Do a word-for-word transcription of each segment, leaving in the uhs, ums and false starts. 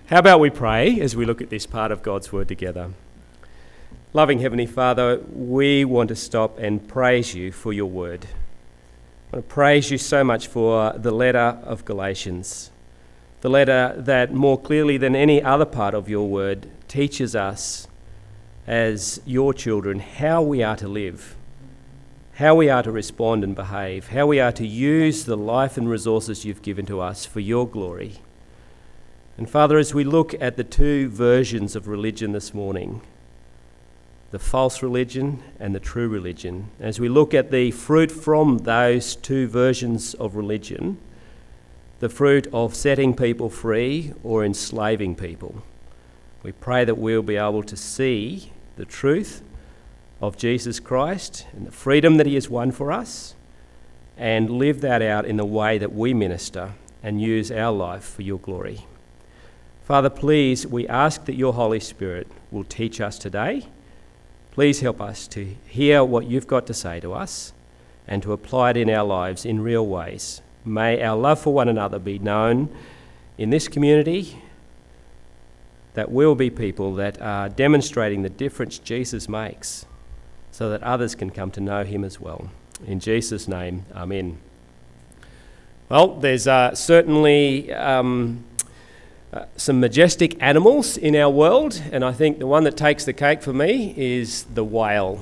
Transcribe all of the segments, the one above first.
How about we pray as we look at this part of God's Word together? Loving Heavenly Father, we want to stop and praise you for your Word. I want to praise you so much for the letter of Galatians, the letter that more clearly than any other part of your Word teaches us as your children how we are to live, how we are to respond and behave, how we are to use the life and resources you've given to us for your glory. And Father, as we look at the two versions of religion this morning, the false religion and the true religion, as we look at the fruit from those two versions of religion, the fruit of setting people free or enslaving people, we pray that we'll be able to see the truth of Jesus Christ and the freedom that he has won for us and live that out in the way that we minister and use our life for your glory. Father, please, we ask that your Holy Spirit will teach us today. Please help us to hear what you've got to say to us and to apply it in our lives in real ways. May our love for one another be known in this community, that we'll be people that are demonstrating the difference Jesus makes so that others can come to know him as well. In Jesus' name, amen. Well, there's uh, certainly... Um, Uh, some majestic animals in our world, and I think the one that takes the cake for me is the whale.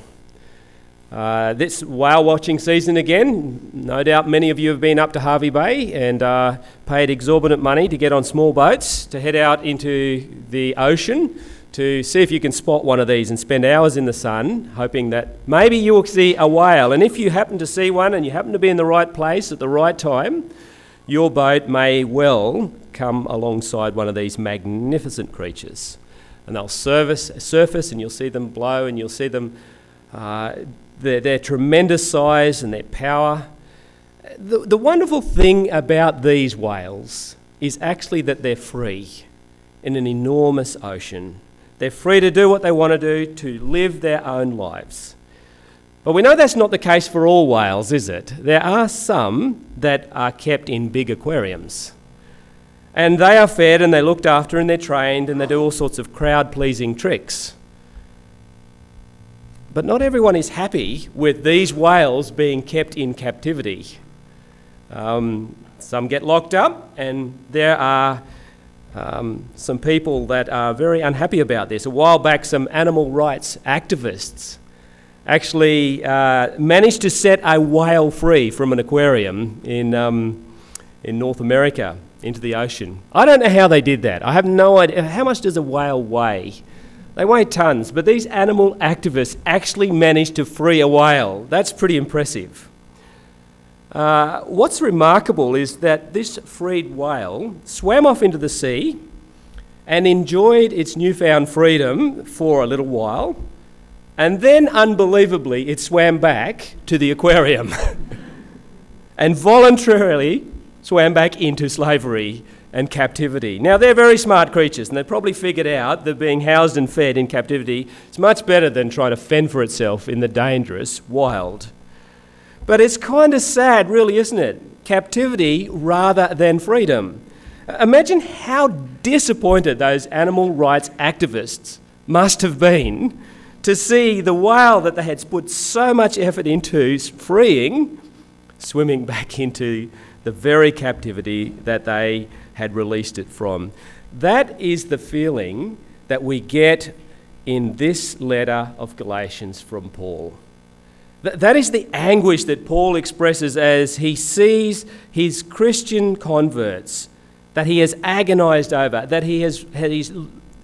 Uh, this whale watching season again, no doubt many of you have been up to Hervey Bay and uh, paid exorbitant money to get on small boats to head out into the ocean to see if you can spot one of these and spend hours in the sun hoping that maybe you will see a whale. And if you happen to see one and you happen to be in the right place at the right time, your boat may well come alongside one of these magnificent creatures, and they'll service, surface and you'll see them blow and you'll see them, uh, their, their tremendous size and their power. The, the wonderful thing about these whales is actually that they're free in an enormous ocean. They're free to do what they want to do, to live their own lives. But we know that's not the case for all whales, is it? There are some that are kept in big aquariums. And they are fed and they're looked after and they're trained and they do all sorts of crowd-pleasing tricks. But not everyone is happy with these whales being kept in captivity. Um, some get locked up, and there are um, some people that are very unhappy about this. A while back, some animal rights activists actually uh, managed to set a whale free from an aquarium in um, in North America into the ocean. I don't know how they did that. I have no idea. How much does a whale weigh? They weigh tons, but these animal activists actually managed to free a whale. That's pretty impressive. Uh, what's remarkable is that this freed whale swam off into the sea and enjoyed its newfound freedom for a little while, and then, unbelievably, it swam back to the aquarium and voluntarily swam back into slavery and captivity. Now, they're very smart creatures, and they've probably figured out that being housed and fed in captivity is much better than trying to fend for itself in the dangerous wild. But it's kind of sad, really, isn't it? Captivity rather than freedom. Imagine how disappointed those animal rights activists must have been to see the whale that they had put so much effort into freeing, swimming back into the very captivity that they had released it from. That is the feeling that we get in this letter of Galatians from Paul. Th- that is the anguish that Paul expresses as he sees his Christian converts that he has agonized over, that he has he's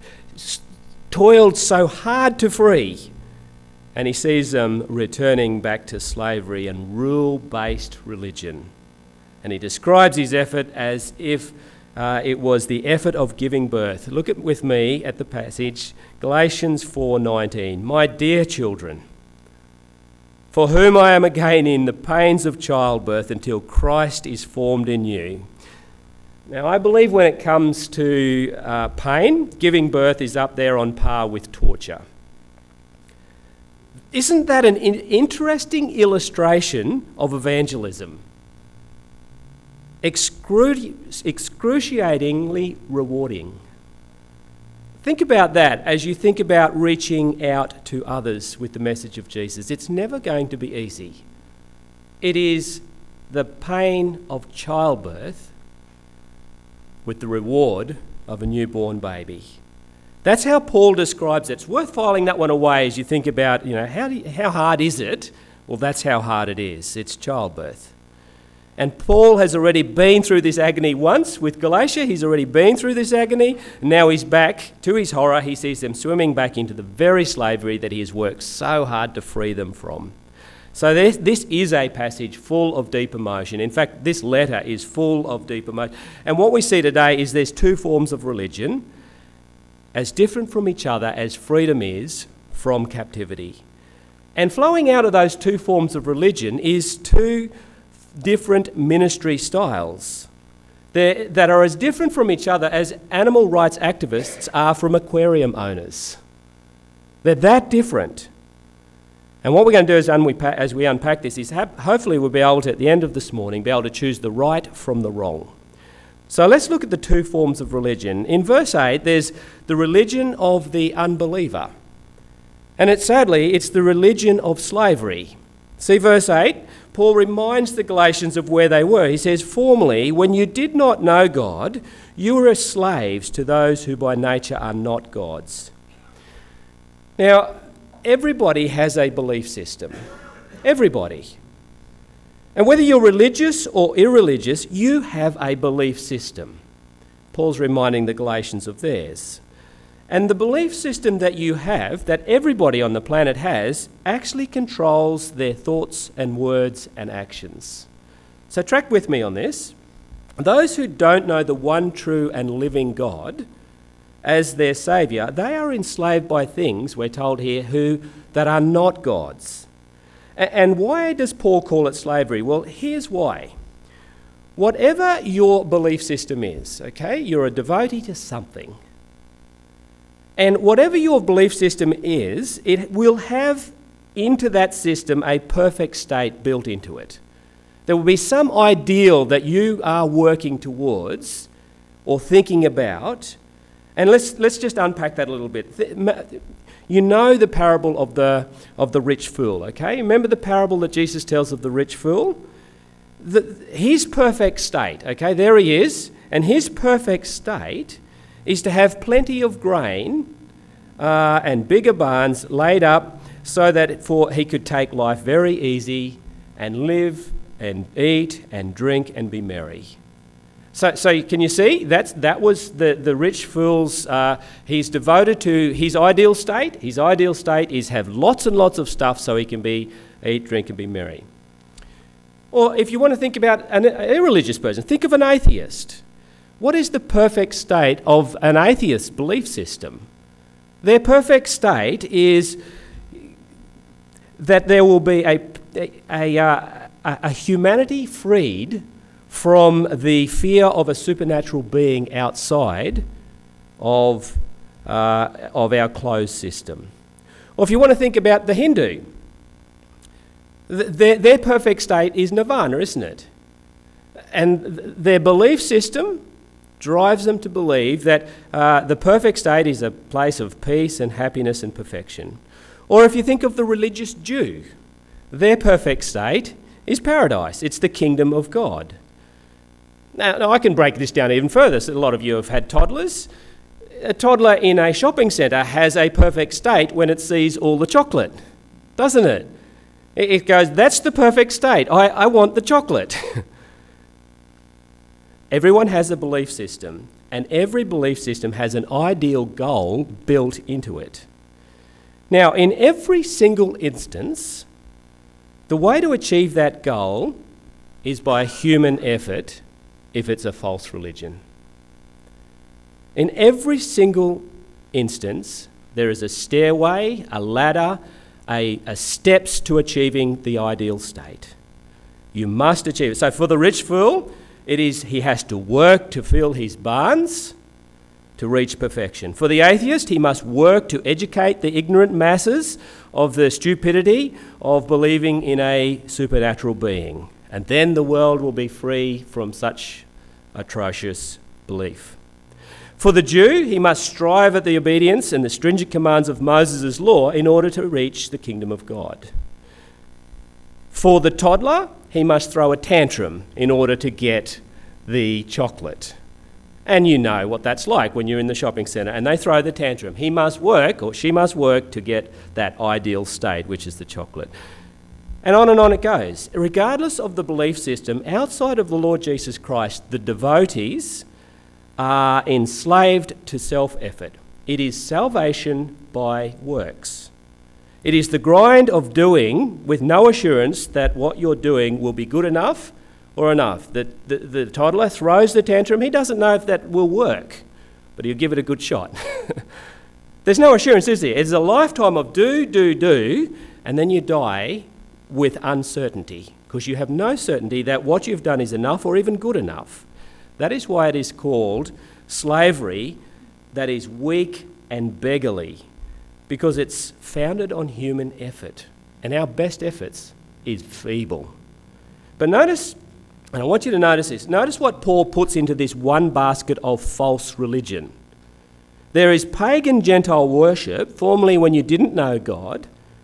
toiled so hard to free, and he sees them returning back to slavery and rule-based religion. And he describes his effort as if uh, it was the effort of giving birth. Look at with me at the passage, Galatians four nineteen. My dear children, for whom I am again in the pains of childbirth until Christ is formed in you. Now, I believe when it comes to uh, pain, giving birth is up there on par with torture. Isn't that an in- interesting illustration of evangelism? Excru- excruciatingly rewarding. Think about that as you think about reaching out to others with the message of Jesus. It's never going to be easy. It is the pain of childbirth with the reward of a newborn baby. That's how Paul describes it. It's worth filing that one away as you think about, you know, how, do you, how hard is it? Well, that's how hard it is. It's childbirth. And Paul has already been through this agony once with Galatia. He's already been through this agony. And now he's back. To his horror, he sees them swimming back into the very slavery that he has worked so hard to free them from. So this, this is a passage full of deep emotion. In fact, this letter is full of deep emotion. And what we see today is there's two forms of religion, as different from each other as freedom is from captivity. And flowing out of those two forms of religion is two different ministry styles They're, that are as different from each other as animal rights activists are from aquarium owners. They're that different. And what we're going to do is, unpack, as we unpack this, is have, hopefully we'll be able to, at the end of this morning, be able to choose the right from the wrong. So let's look at the two forms of religion. In verse eight, there's the religion of the unbeliever. And it's sadly, it's the religion of slavery. See verse eight? Paul reminds the Galatians of where they were. He says, "Formerly, when you did not know God, you were as slaves to those who by nature are not gods." Now, everybody has a belief system. Everybody. And whether you're religious or irreligious, you have a belief system. Paul's reminding the Galatians of theirs. And the belief system that you have, that everybody on the planet has, actually controls their thoughts and words and actions. So track with me on this. Those who don't know the one true and living God as their saviour, they are enslaved by things, we're told here, who that are not gods. And why does Paul call it slavery? Well, here's why. Whatever your belief system is, okay, you're a devotee to something. And whatever your belief system is, it will have into that system a perfect state built into it. There will be some ideal that you are working towards or thinking about. And let's let's just unpack that a little bit. You know the parable of the of the rich fool, okay? Remember the parable that Jesus tells of the rich fool? The, his perfect state, okay, there he is, and his perfect state is to have plenty of grain uh, and bigger barns laid up so that for he could take life very easy and live and eat and drink and be merry. So, so can you see? That's, that was the, the rich fool's, uh, he's devoted to his ideal state. His ideal state is have lots and lots of stuff so he can be eat, drink and be merry. Or if you want to think about an irreligious person, think of an atheist. What is the perfect state of an atheist's belief system? Their perfect state is that there will be a, a, a, a, a humanity freed from the fear of a supernatural being outside of, uh, of our closed system. Or if you want to think about the Hindu, th- their, their perfect state is nirvana, isn't it? And th- their belief system drives them to believe that uh, the perfect state is a place of peace and happiness and perfection. Or if you think of the religious Jew, their perfect state is paradise. It's the kingdom of God. Now, now, I can break this down even further. So a lot of you have had toddlers. A toddler in a shopping centre has a perfect state when it sees all the chocolate, doesn't it? It, it goes, that's the perfect state. I, I want the chocolate. Everyone has a belief system, and every belief system has an ideal goal built into it. Now, in every single instance, the way to achieve that goal is by human effort if it's a false religion. In every single instance, there is a stairway, a ladder, a, a steps to achieving the ideal state. You must achieve it. So for the rich fool, it is he has to work to fill his barns to reach perfection. For the atheist, he must work to educate the ignorant masses of the stupidity of believing in a supernatural being. And then the world will be free from such atrocious belief. For the Jew, he must strive at the obedience and the stringent commands of Moses' law in order to reach the kingdom of God. For the toddler, he must throw a tantrum in order to get the chocolate. And you know what that's like when you're in the shopping centre and they throw the tantrum. He must work, or she must work, to get that ideal state, which is the chocolate. And on and on it goes. Regardless of the belief system, outside of the Lord Jesus Christ, the devotees are enslaved to self-effort. It is salvation by works. It is the grind of doing with no assurance that what you're doing will be good enough or enough. The, the, the toddler throws the tantrum. He doesn't know if that will work, but he'll give it a good shot. There's no assurance, is there? It's a lifetime of do, do, do, and then you die with uncertainty because you have no certainty that what you've done is enough or even good enough. That is why it is called slavery that is weak and beggarly, because it's founded on human effort, and our best efforts is feeble. But notice, and I want you to notice this, notice what Paul puts into this one basket of false religion. There is pagan Gentile worship, formerly when you didn't know God,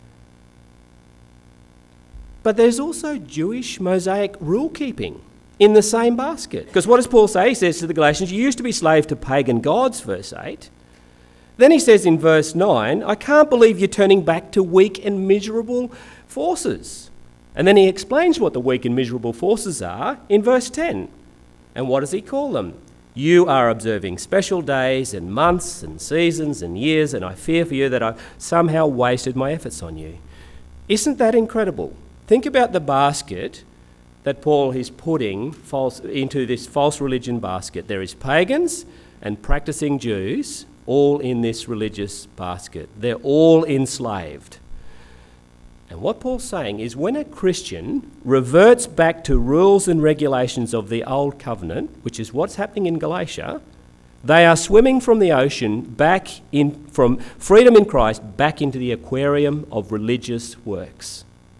but there's also Jewish Mosaic rule-keeping in the same basket. Because what does Paul say? He says to the Galatians, you used to be slave to pagan gods, verse eight. Then he says in verse nine, I can't believe you're turning back to weak and miserable forces. And then he explains what the weak and miserable forces are in verse ten. And what does he call them? You are observing special days and months and seasons and years, and I fear for you that I've somehow wasted my efforts on you. Isn't that incredible? Think about the basket that Paul is putting false, into this false religion basket. There is pagans and practicing Jews all in this religious basket. They're all enslaved. And what Paul's saying is when a Christian reverts back to rules and regulations of the old covenant, which is what's happening in Galatia, they are swimming from the ocean back in, from freedom in Christ back into the aquarium of religious works.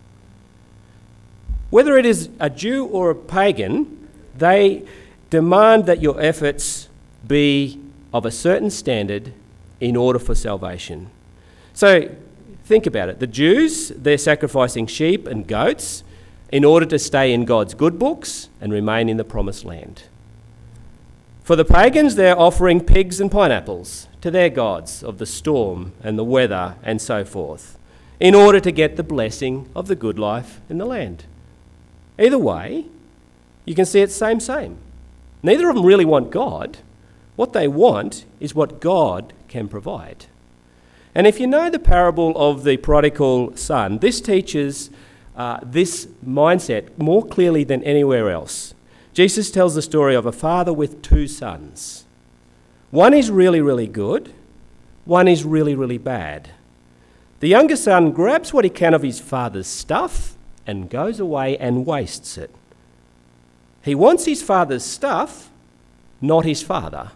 Whether it is a Jew or a pagan, they demand that your efforts be of a certain standard in order for salvation. So think about it. The Jews, they're sacrificing sheep and goats in order to stay in God's good books and remain in the promised land. For the pagans, they're offering pigs and pineapples to their gods of the storm and the weather and so forth in order to get the blessing of the good life in the land. Either way, you can see it's same, same. Neither of them really want God. What they want is what God can provide. And if you know the parable of the prodigal son, this teaches uh, this mindset more clearly than anywhere else. Jesus tells the story of a father with two sons. One is really, really good. One is really, really bad. The younger son grabs what he can of his father's stuff and goes away and wastes it. He wants his father's stuff, not his father.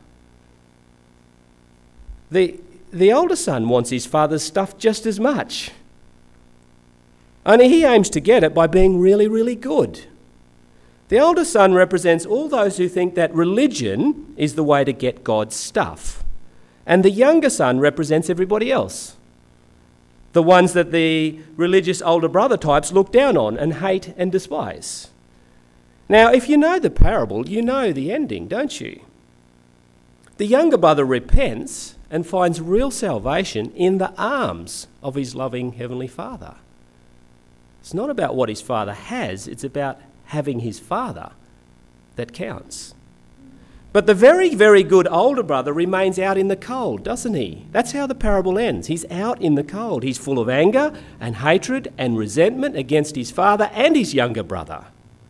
The, the older son wants his father's stuff just as much. Only he aims to get it by being really, really good. The older son represents all those who think that religion is the way to get God's stuff. And the younger son represents everybody else. The ones that the religious older brother types look down on and hate and despise. Now, if you know the parable, you know the ending, don't you? The younger brother repents and finds real salvation in the arms of his loving Heavenly Father. It's not about what his father has, it's about having his father that counts. But the very, very good older brother remains out in the cold, doesn't he? That's how the parable ends. He's out in the cold. He's full of anger and hatred and resentment against his father and his younger brother.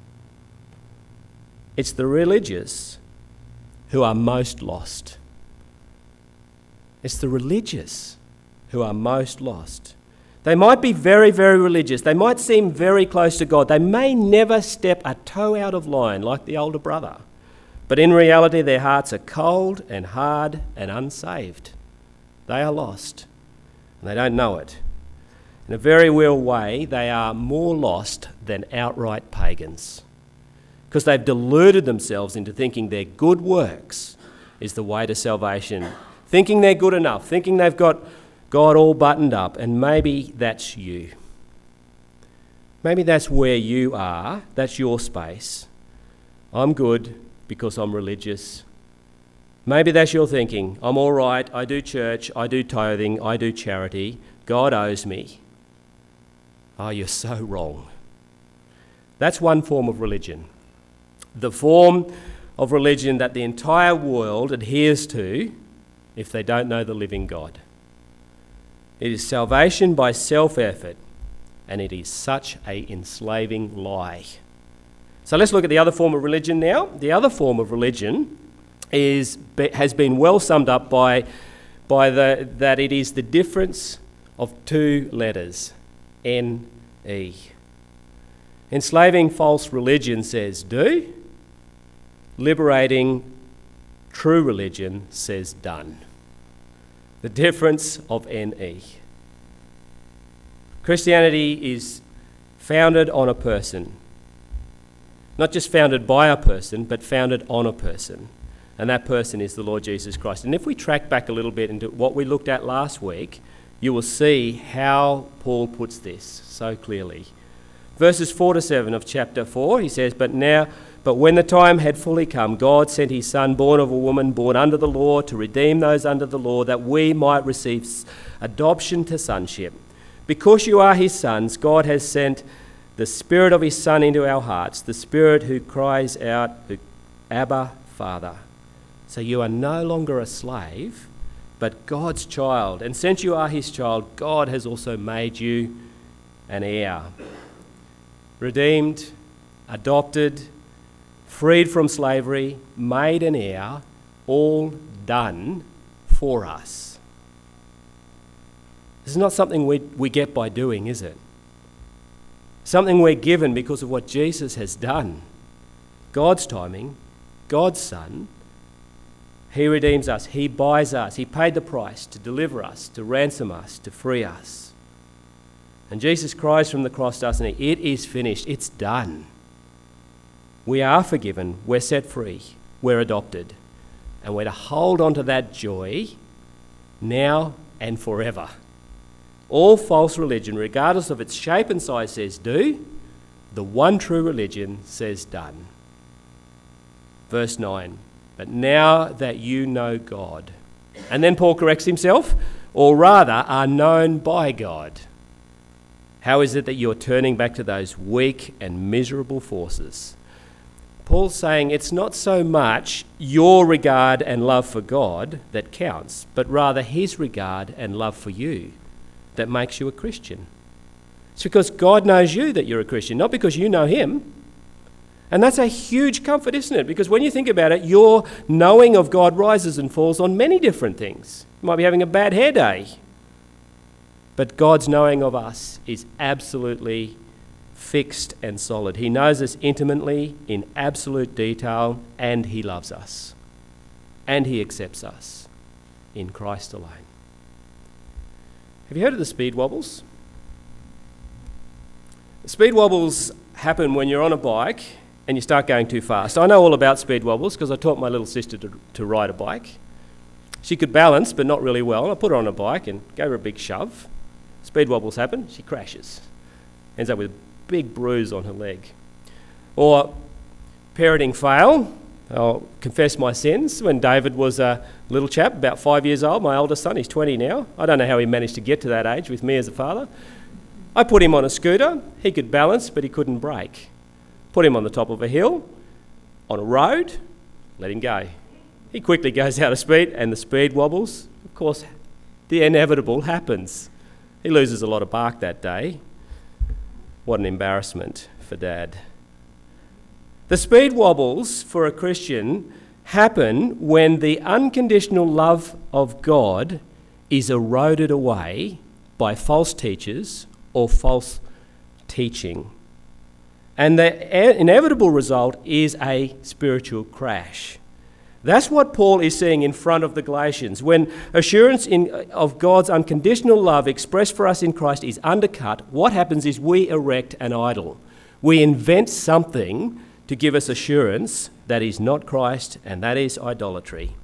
It's the religious who are most lost. It's the religious who are most lost. They might be very, very religious. They might seem very close to God. They may never step a toe out of line like the older brother. But in reality, their hearts are cold and hard and unsaved. They are lost, and they don't know it. In a very real way, they are more lost than outright pagans, because they've deluded themselves into thinking their good works is the way to salvation. Thinking they're good enough, thinking they've got God all buttoned up, and maybe that's you. Maybe that's where you are, that's your space. I'm good because I'm religious. Maybe that's your thinking. I'm all right, I do church, I do tithing, I do charity. God owes me. Oh, you're so wrong. That's one form of religion. The form of religion that the entire world adheres to if they don't know the living God. It is salvation by self-effort, and it is such an enslaving lie. So let's look at the other form of religion now. The other form of religion is has been well summed up by, by the, that it is the difference of two letters, N E. Enslaving false religion says do. Liberating true religion says done. The difference of N E. Christianity is founded on a person. Not just founded by a person, but founded on a person. And that person is the Lord Jesus Christ. And if we track back a little bit into what we looked at last week, you will see how Paul puts this so clearly. Verses four to seven of chapter four, he says, But now, but when the time had fully come, God sent his Son, born of a woman, born under the law, to redeem those under the law, that we might receive adoption to sonship. Because you are his sons, God has sent the Spirit of his Son into our hearts, the Spirit who cries out, Abba, Father. So you are no longer a slave, but God's child. And since you are his child, God has also made you an heir. Redeemed, adopted, freed from slavery, made an heir, all done for us. This is not something we, we get by doing, is it? Something we're given because of what Jesus has done. God's timing, God's Son. He redeems us, he buys us, he paid the price to deliver us, to ransom us, to free us. And Jesus cries from the cross, doesn't he? It is finished, it's done. We are forgiven, we're set free, we're adopted. And we're to hold on to that joy now and forever. All false religion, regardless of its shape and size, says do. The one true religion says done. Verse nine. But now that you know God. And then Paul corrects himself, or rather are known by God. How is it that you're turning back to those weak and miserable forces? Paul's saying it's not so much your regard and love for God that counts, but rather his regard and love for you that makes you a Christian. It's because God knows you that you're a Christian, not because you know him. And that's a huge comfort, isn't it? Because when you think about it, your knowing of God rises and falls on many different things. You might be having a bad hair day. But God's knowing of us is absolutely fixed and solid. He knows us intimately, in absolute detail, and he loves us. And he accepts us in Christ alone. Have you heard of the speed wobbles? The speed wobbles happen when you're on a bike and you start going too fast. I know all about speed wobbles because I taught my little sister to, to ride a bike. She could balance, but not really well. I put her on a bike and gave her a big shove. Speed wobbles happen, she crashes. Ends up with a big bruise on her leg. Or parenting fail. I'll confess my sins. When David was a little chap, about five years old, my oldest son, he's twenty now. I don't know how he managed to get to that age with me as a father. I put him on a scooter. He could balance, but he couldn't brake. Put him on the top of a hill, on a road, let him go. He quickly goes out of speed, and the speed wobbles. Of course, the inevitable happens. He loses a lot of bark that day. What an embarrassment for Dad. The speed wobbles for a Christian happen when the unconditional love of God is eroded away by false teachers or false teaching. And the inevitable result is a spiritual crash. That's what Paul is seeing in front of the Galatians. When assurance in, of God's unconditional love expressed for us in Christ is undercut, what happens is we erect an idol. We invent something to give us assurance that is not Christ, and that is idolatry.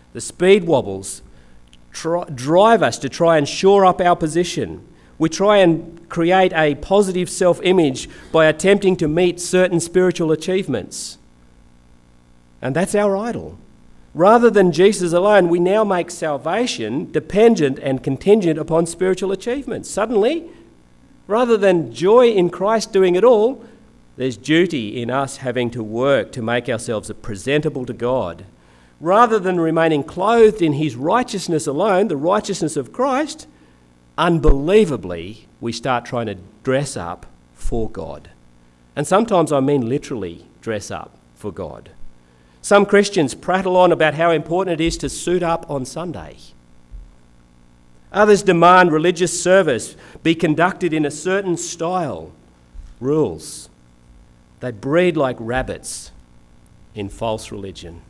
The speed wobbles try, drive us to try and shore up our position. We try and create a positive self-image by attempting to meet certain spiritual achievements. And that's our idol. Rather than Jesus alone, we now make salvation dependent and contingent upon spiritual achievements. Suddenly, rather than joy in Christ doing it all, there's duty in us having to work to make ourselves presentable to God. Rather than remaining clothed in his righteousness alone, the righteousness of Christ, unbelievably, we start trying to dress up for God. And sometimes I mean literally dress up for God. Some Christians prattle on about how important it is to suit up on Sunday. Others demand religious service be conducted in a certain style, rules. They breed like rabbits in false religion.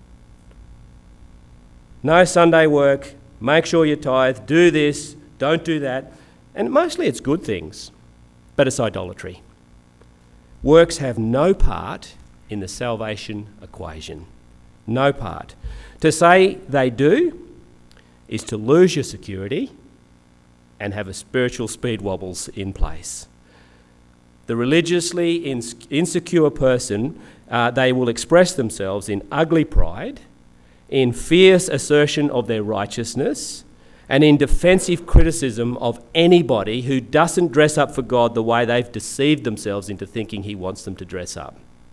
No Sunday work, make sure you tithe, do this, don't do that. And mostly it's good things, but it's idolatry. Works have no part in the salvation equation. No part. To say they do is to lose your security and have a spiritual speed wobbles in place. The religiously insecure person, uh, they will express themselves in ugly pride, in fierce assertion of their righteousness, and in defensive criticism of anybody who doesn't dress up for God the way they've deceived themselves into thinking he wants them to dress up.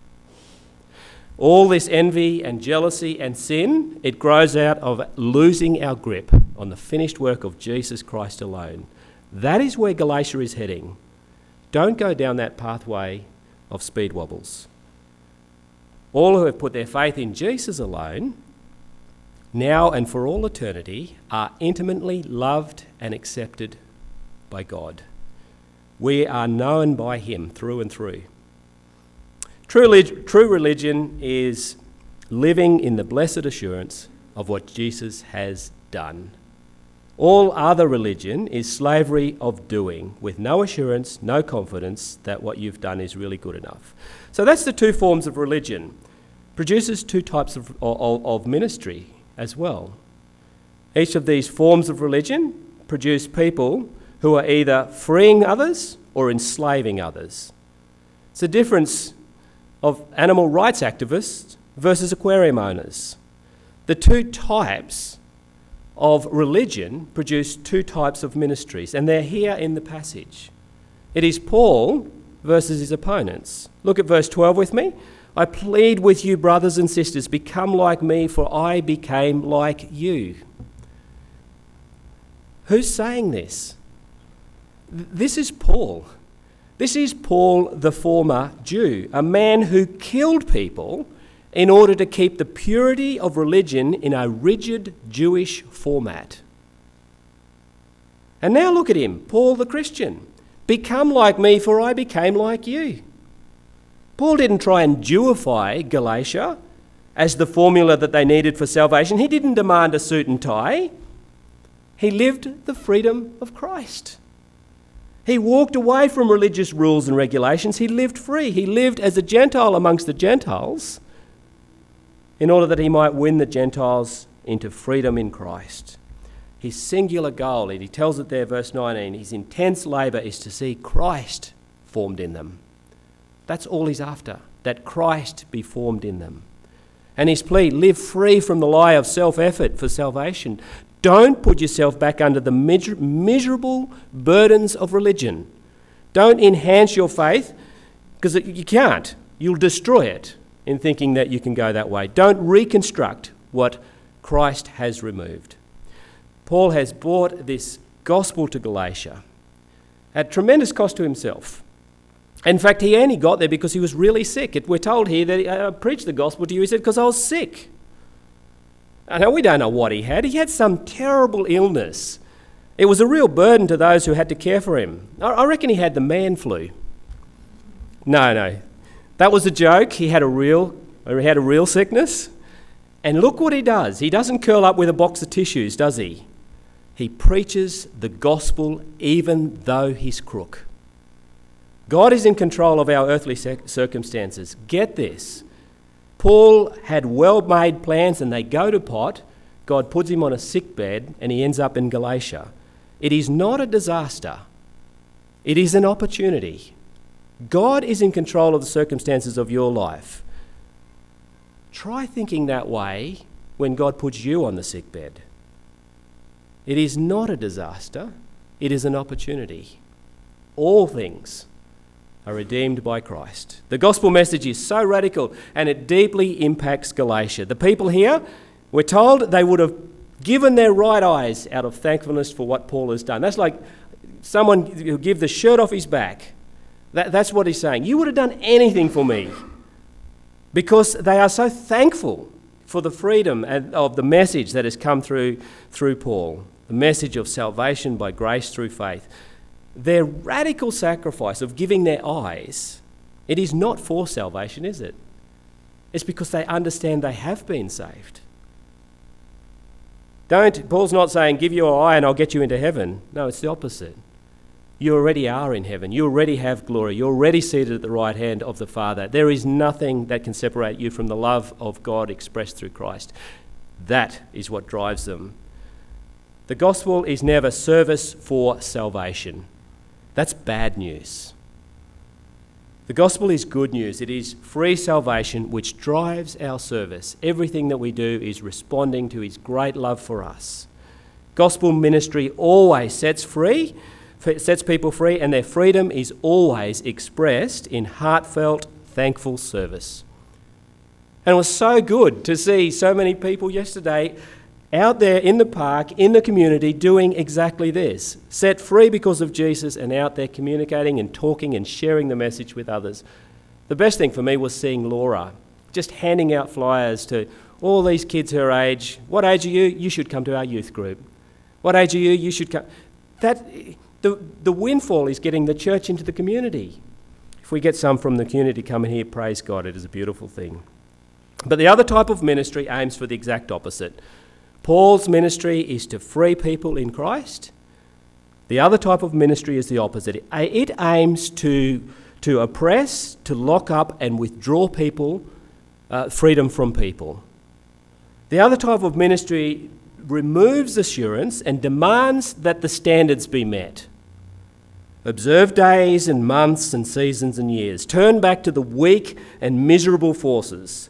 All this envy and jealousy and sin, it grows out of losing our grip on the finished work of Jesus Christ alone. That is where Galatia is heading. Don't go down that pathway of speed wobbles. All who have put their faith in Jesus alone, now and for all eternity, are intimately loved and accepted by God. We are known by him through and through. True, true religion is living in the blessed assurance of what Jesus has done. All other religion is slavery of doing, with no assurance, no confidence that what you've done is really good enough. So that's the two forms of religion. Produces two types of, of, of ministry as well. Each of these forms of religion produce people who are either freeing others or enslaving others. It's a difference of animal rights activists versus aquarium owners. The two types of religion produce two types of ministries, and they're here in the passage. It is Paul versus his opponents. Look at verse twelve with me. I plead with you, brothers and sisters, become like me, for I became like you. Who's saying this? This is Paul. This is Paul, the former Jew, a man who killed people in order to keep the purity of religion in a rigid Jewish format. And now look at him, Paul the Christian. Become like me, for I became like you. Paul didn't try and Jewify Galatia as the formula that they needed for salvation. He didn't demand a suit and tie. He lived the freedom of Christ. He walked away from religious rules and regulations. He lived free. He lived as a Gentile amongst the Gentiles in order that he might win the Gentiles into freedom in Christ. His singular goal, and he tells it there, verse nineteen, his intense labour is to see Christ formed in them. That's all he's after, that Christ be formed in them. And his plea, live free from the lie of self-effort for salvation. Don't put yourself back under the miser- miserable burdens of religion. Don't enhance your faith, because you can't. You'll destroy it in thinking that you can go that way. Don't reconstruct what Christ has removed. Paul has brought this gospel to Galatia at tremendous cost to himself. In fact, he only got there because he was really sick. We're told here that I preached the gospel to you, he said, because I was sick. I know we don't know what he had. He had some terrible illness. It was a real burden to those who had to care for him. I reckon he had the man flu. No, no. That was a joke. He had a real, or he had a real sickness. And look what he does. He doesn't curl up with a box of tissues, does he? He preaches the gospel even though he's crook. God is in control of our earthly circumstances. Get this. Paul had well-made plans, and they go to pot God puts him on a sick bed and he ends up in Galatia. It is not a disaster. It is an opportunity. God is in control of the circumstances of your life. Try thinking that way when God puts you on the sick bed. It is not a disaster. It is an opportunity. All things are redeemed by Christ. The gospel message is so radical and it deeply impacts Galatia. The people here, we're told they would have given their right eyes out of thankfulness for what Paul has done. That's like someone who give the shirt off his back. That, that's what he's saying. You would have done anything for me, because they are so thankful for the freedom of the message that has come through through Paul, the message of salvation by grace through faith. Their radical sacrifice of giving their eyes, it is not for salvation, is it? It's because they understand they have been saved. Don't, Paul's not saying, give your eye and I'll get you into heaven. No, it's the opposite. You already are in heaven. You already have glory. You're already seated at the right hand of the Father. There is nothing that can separate you from the love of God expressed through Christ. That is what drives them. The gospel is never service for salvation. That's bad news. The gospel is good news. It is free salvation which drives our service. Everything that we do is responding to his great love for us. Gospel ministry always sets free, sets people free, and their freedom is always expressed in heartfelt, thankful service. And it was so good to see so many people yesterday out there in the park, in the community, doing exactly this. Set free because of Jesus and out there communicating and talking and sharing the message with others. The best thing for me was seeing Laura just handing out flyers to all these kids her age. What age are you? You should come to our youth group. What age are you? You should come. That, the, the windfall is getting the church into the community. If we get some from the community coming here, praise God, it is a beautiful thing. But the other type of ministry aims for the exact opposite. Paul's ministry is to free people in Christ. The other type of ministry is the opposite. It aims to, to oppress, to lock up and withdraw people, uh, freedom from people. The other type of ministry removes assurance and demands that the standards be met. Observe days and months and seasons and years. Turn back to the weak and miserable forces.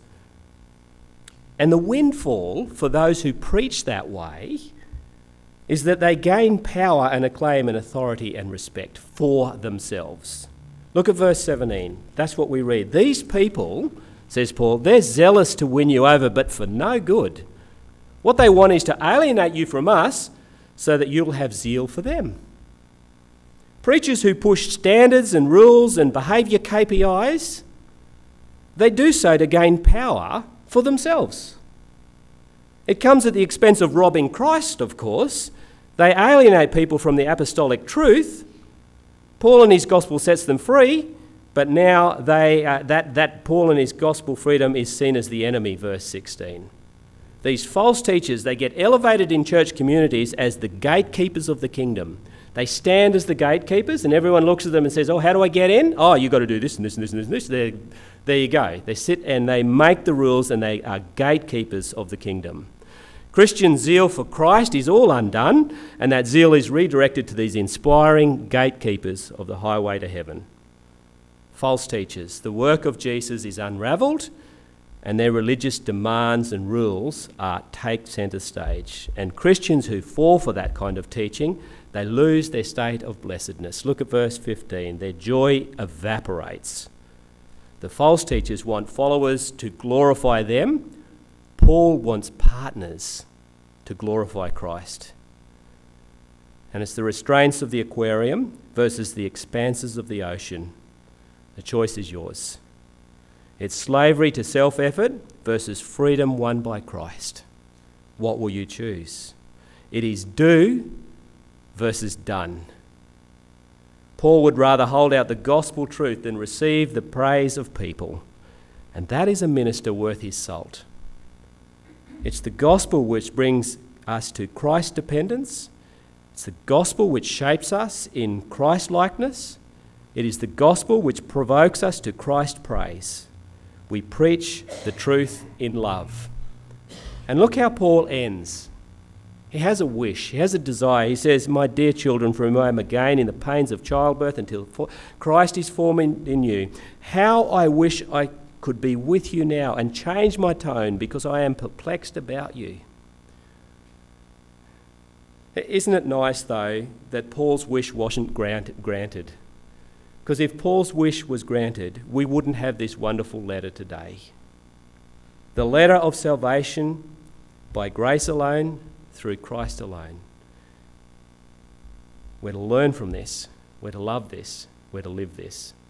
And the windfall for those who preach that way is that they gain power and acclaim and authority and respect for themselves. Look at verse seventeen. That's what we read. These people, says Paul, they're zealous to win you over, but for no good. What they want is to alienate you from us so that you'll have zeal for them. Preachers who push standards and rules and behaviour K P Is, they do so to gain power for themselves. It comes at the expense of robbing Christ, of course. They alienate people from the apostolic truth. Paul and his gospel sets them free, but now they uh, that, that Paul and his gospel freedom is seen as the enemy, verse sixteen. These false teachers, they get elevated in church communities as the gatekeepers of the kingdom. They stand as the gatekeepers and everyone looks at them and says, oh, how do I get in? Oh, you've got to do this and this and this and this and this. They're, there you go. They sit and they make the rules and they are gatekeepers of the kingdom. Christian zeal for Christ is all undone, and that zeal is redirected to these inspiring gatekeepers of the highway to heaven. False teachers. The work of Jesus is unravelled, and their religious demands and rules are take centre stage. And Christians who fall for that kind of teaching, they lose their state of blessedness. Look at verse fifteen. Their joy evaporates. The false teachers want followers to glorify them. Paul wants partners to glorify Christ. And it's the restraints of the aquarium versus the expanses of the ocean. The choice is yours. It's slavery to self-effort versus freedom won by Christ. What will you choose? It is do versus done. Paul would rather hold out the gospel truth than receive the praise of people. And that is a minister worth his salt. It's the gospel which brings us to Christ dependence. It's the gospel which shapes us in Christ-likeness. It is the gospel which provokes us to Christ praise. We preach the truth in love. And look how Paul ends. He has a wish, he has a desire. He says, "My dear children, for whom I am again in the pains of childbirth until Christ is formed in you, how I wish I could be with you now and change my tone because I am perplexed about you." Isn't it nice, though, that Paul's wish wasn't grant- granted? Because if Paul's wish was granted, we wouldn't have this wonderful letter today. The letter of salvation by grace alone, through Christ alone. We're to learn from this. We're to love this. We're to live this.